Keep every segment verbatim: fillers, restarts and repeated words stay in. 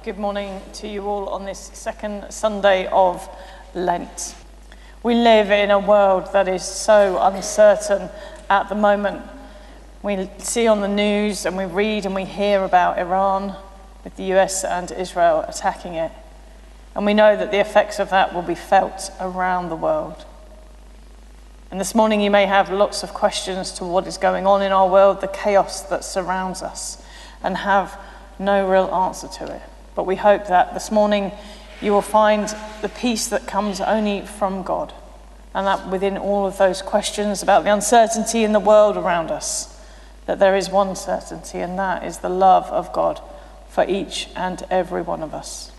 Good morning to you all on this second Sunday of Lent. We live in a world that is so uncertain at the moment. We see on the news and we read and we hear about Iran with the U S and Israel attacking it. And we know that the effects of that will be felt around the world. And this morning you may have lots of questions to what is going on in our world, the chaos that surrounds us, and have no real answer to it. But we hope that this morning you will find the peace that comes only from God, and that within all of those questions about the uncertainty in the world around us, that there is one certainty, and that is the love of God for each and every one of us.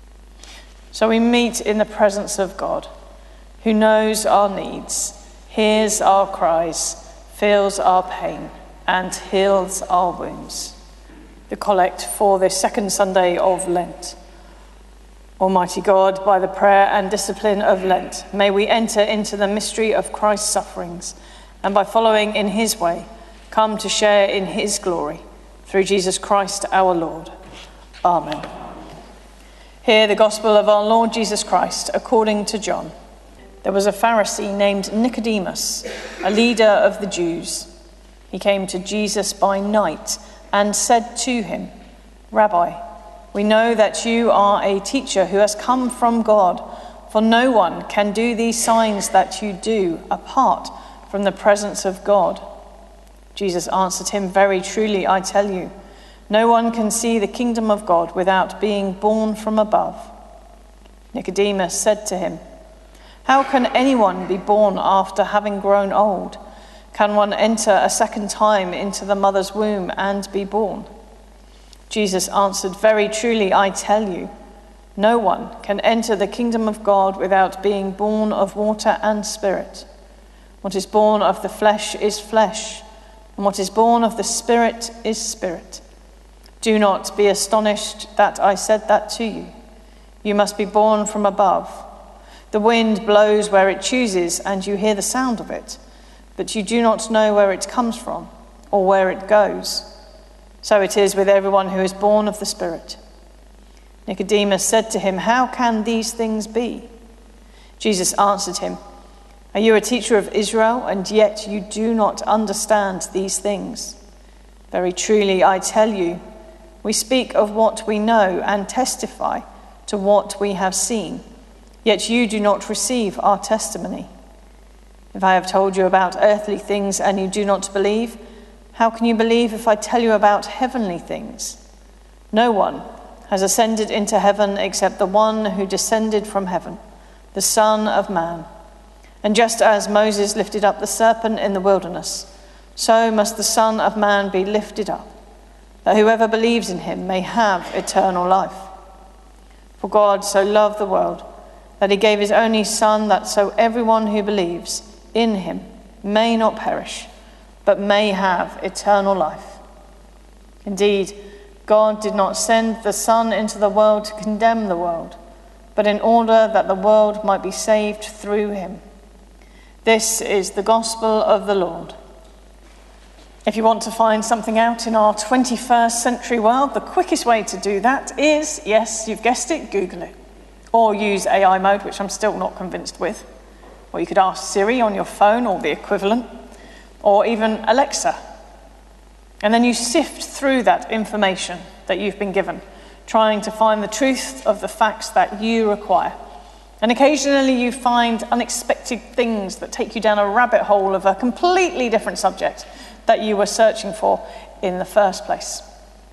So we meet in the presence of God, who knows our needs, hears our cries, feels our pain, and heals our wounds. The collect for this second Sunday of Lent. Almighty God, by the prayer and discipline of Lent, may we enter into the mystery of Christ's sufferings, and by following in his way, come to share in his glory, through Jesus Christ our Lord. Amen. Hear the gospel of our Lord Jesus Christ according to John. There was a Pharisee named Nicodemus, a leader of the Jews. He came to Jesus by night and said to him, "Rabbi, we know that you are a teacher who has come from God, for no one can do these signs that you do apart from the presence of God." Jesus answered him, "Very truly, I tell you, no one can see the kingdom of God without being born from above." Nicodemus said to him, "How can anyone be born after having grown old? Can one enter a second time into the mother's womb and be born?" Jesus answered, "Very truly, I tell you, no one can enter the kingdom of God without being born of water and spirit. What is born of the flesh is flesh, and what is born of the spirit is spirit. Do not be astonished that I said that to you. You must be born from above. The wind blows where it chooses, and you hear the sound of it, but you do not know where it comes from or where it goes. So it is with everyone who is born of the Spirit." Nicodemus said to him, "How can these things be?" Jesus answered him, "Are you a teacher of Israel, and yet you do not understand these things? Very truly, I tell you, we speak of what we know and testify to what we have seen, yet you do not receive our testimony. If I have told you about earthly things and you do not believe, how can you believe if I tell you about heavenly things? No one has ascended into heaven except the one who descended from heaven, the Son of Man. And just as Moses lifted up the serpent in the wilderness, so must the Son of Man be lifted up, that whoever believes in him may have eternal life. For God so loved the world that he gave his only Son, that so everyone who believes in him may not perish, but may have eternal life. Indeed, God did not send the Son into the world to condemn the world, but in order that the world might be saved through him. This is the gospel of the Lord. If you want to find something out in our twenty-first century world, the quickest way to do that is, yes, you've guessed it, Google it. Or use A I mode, which I'm still not convinced with. Or you could ask Siri on your phone or the equivalent, or even Alexa. And then you sift through that information that you've been given, trying to find the truth of the facts that you require. And occasionally you find unexpected things that take you down a rabbit hole of a completely different subject that you were searching for in the first place.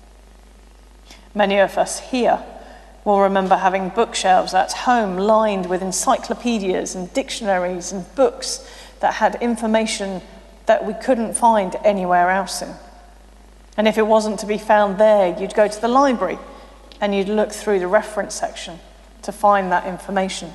Many of us here will remember having bookshelves at home lined with encyclopedias and dictionaries and books that had information that we couldn't find anywhere else in. And if it wasn't to be found there, you'd go to the library and you'd look through the reference section to find that information.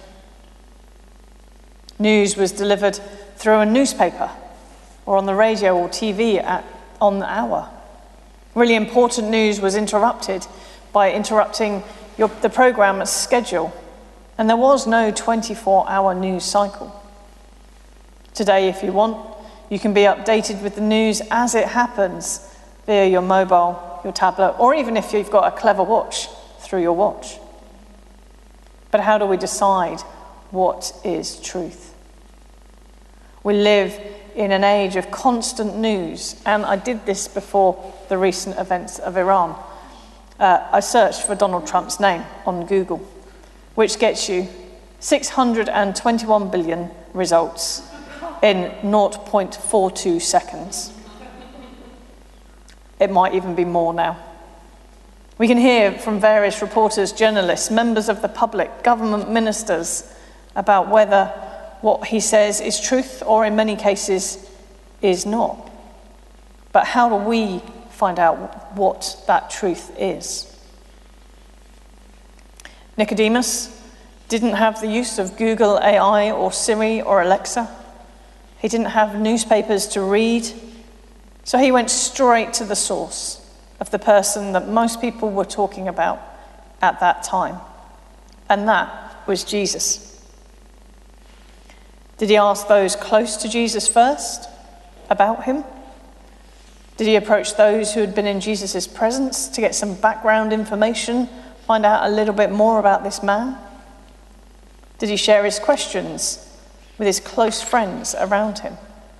News was delivered through a newspaper or on the radio or T V at, on the hour. Really important news was interrupted by interrupting Your, the programme's schedule, and there was no twenty-four hour news cycle. Today, if you want, you can be updated with the news as it happens via your mobile, your tablet, or even if you've got a clever watch, through your watch. But how do we decide what is truth? We live in an age of constant news, and I did this before the recent events of Iran. Uh, I searched for Donald Trump's name on Google, which gets you six hundred twenty-one billion results in zero point four two seconds. It might even be more now. We can hear from various reporters, journalists, members of the public, government ministers about whether what he says is truth or in many cases is not. But how do we find out what that truth is? Nicodemus didn't have the use of Google A I or Siri or Alexa. He didn't have newspapers to read. So he went straight to the source of the person that most people were talking about at that time. And that was Jesus. Did he ask those close to Jesus first about him? Did he approach those who had been in Jesus' presence to get some background information, find out a little bit more about this man? Did he share his questions with his close friends around him?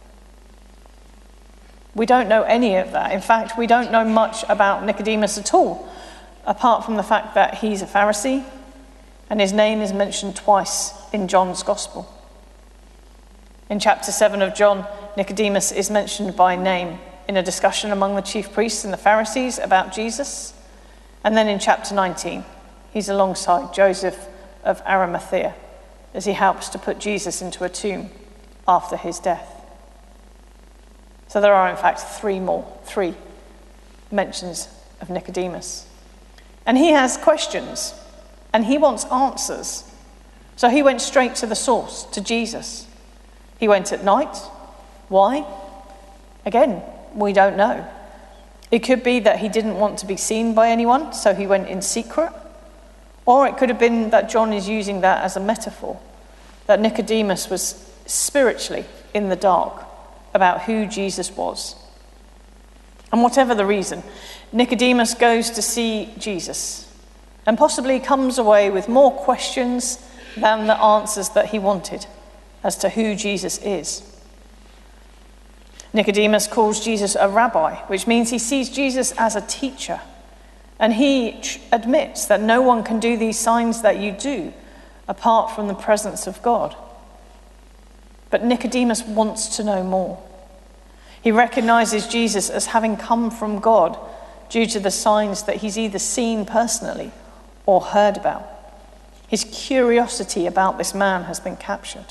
We don't know any of that. In fact, we don't know much about Nicodemus at all, apart from the fact that he's a Pharisee and his name is mentioned twice in John's Gospel. In chapter seven of John, Nicodemus is mentioned by name in a discussion among the chief priests and the Pharisees about Jesus. And then in chapter nineteen, he's alongside Joseph of Arimathea as he helps to put Jesus into a tomb after his death. So there are, in fact, three more, three mentions of Nicodemus. And he has questions, and he wants answers. So he went straight to the source, to Jesus. He went at night. Why? Again, we don't know. It could be that he didn't want to be seen by anyone, so he went in secret. Or it could have been that John is using that as a metaphor, that Nicodemus was spiritually in the dark about who Jesus was. And whatever the reason, Nicodemus goes to see Jesus and possibly comes away with more questions than the answers that he wanted as to who Jesus is. Nicodemus calls Jesus a rabbi, which means he sees Jesus as a teacher. And he admits that no one can do these signs that you do apart from the presence of God. But Nicodemus wants to know more. He recognizes Jesus as having come from God due to the signs that he's either seen personally or heard about. His curiosity about this man has been captured.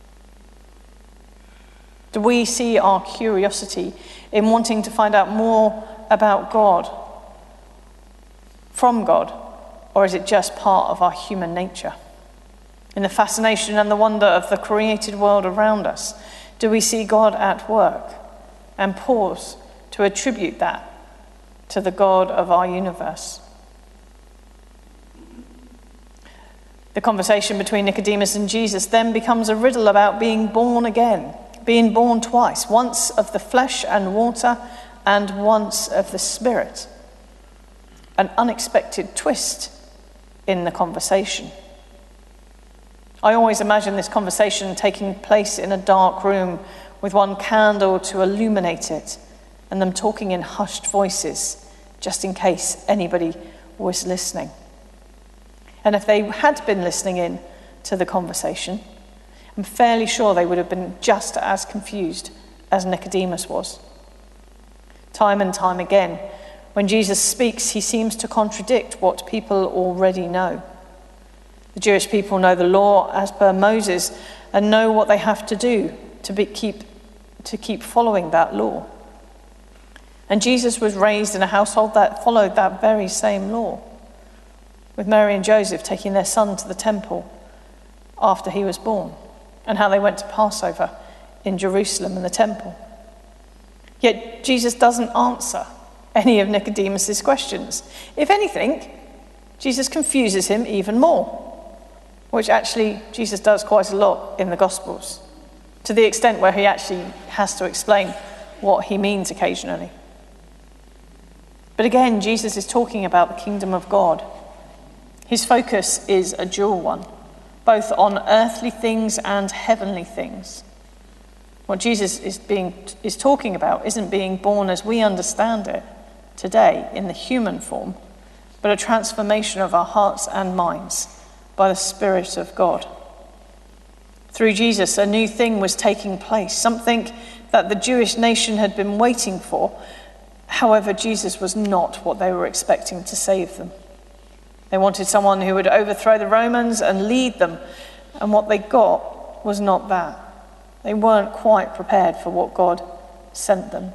Do we see our curiosity in wanting to find out more about God, from God, or is it just part of our human nature? In the fascination and the wonder of the created world around us, do we see God at work and pause to attribute that to the God of our universe? The conversation between Nicodemus and Jesus then becomes a riddle about being born again, being born twice, once of the flesh and water and once of the Spirit. An unexpected twist in the conversation. I always imagine this conversation taking place in a dark room with one candle to illuminate it and them talking in hushed voices, just in case anybody was listening. And if they had been listening in to the conversation, I'm fairly sure they would have been just as confused as Nicodemus was. Time and time again, when Jesus speaks, he seems to contradict what people already know. The Jewish people know the law as per Moses and know what they have to do to be, keep, to keep following that law. And Jesus was raised in a household that followed that very same law, with Mary and Joseph taking their son to the temple after he was born, and how they went to Passover in Jerusalem and the temple. Yet Jesus doesn't answer any of Nicodemus's questions. If anything, Jesus confuses him even more, which actually Jesus does quite a lot in the Gospels, to the extent where he actually has to explain what he means occasionally. But again, Jesus is talking about the kingdom of God, His focus is a dual one, both on earthly things and heavenly things. What Jesus is being is talking about isn't being born as we understand it today in the human form, but a transformation of our hearts and minds by the Spirit of God. Through Jesus, a new thing was taking place, something that the Jewish nation had been waiting for. However, Jesus was not what they were expecting to save them. They wanted someone who would overthrow the Romans and lead them, and what they got was not that. They weren't quite prepared for what God sent them.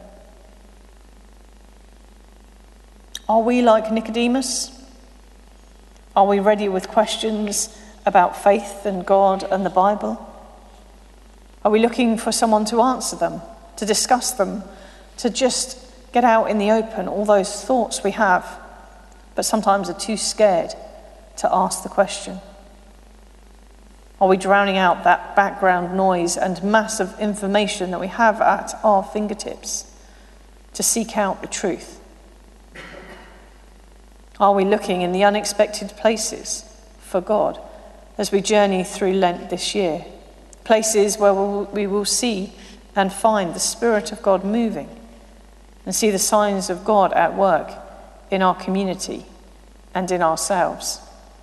Are we like Nicodemus? Are we ready with questions about faith and God and the Bible? Are we looking for someone to answer them, to discuss them, to just get out in the open all those thoughts we have, but sometimes are too scared to ask the question? Are we drowning out that background noise and massive information that we have at our fingertips to seek out the truth? Are we looking in the unexpected places for God as we journey through Lent this year? Places where we will see and find the Spirit of God moving and see the signs of God at work in our community and in ourselves.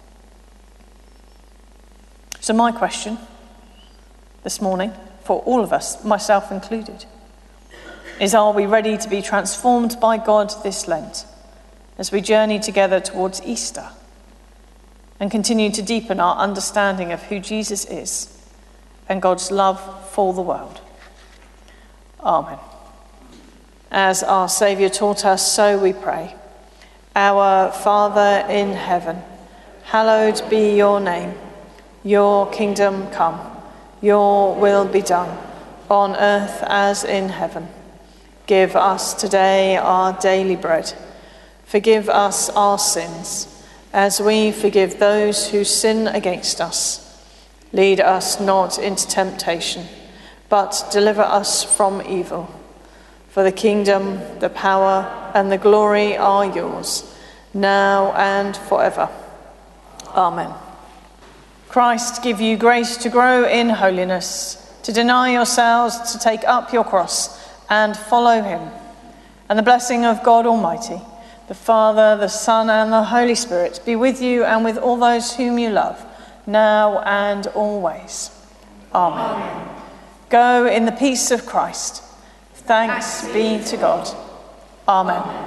So my question this morning, for all of us, myself included, is: are we ready to be transformed by God this Lent as we journey together towards Easter and continue to deepen our understanding of who Jesus is and God's love for the world? Amen. As our Saviour taught us, so we pray. Our Father in heaven, hallowed be your name. Your kingdom come, your will be done, on earth as in heaven. Give us today our daily bread. Forgive us our sins, as we forgive those who sin against us. Lead us not into temptation, but deliver us from evil. For the kingdom, the power, and the glory are yours, now and forever. Amen. Christ give you grace to grow in holiness, to deny yourselves, to take up your cross, and follow him. And the blessing of God Almighty, the Father, the Son, and the Holy Spirit be with you and with all those whom you love, now and always. Amen. Amen. Go in the peace of Christ. Thanks be to God. Amen.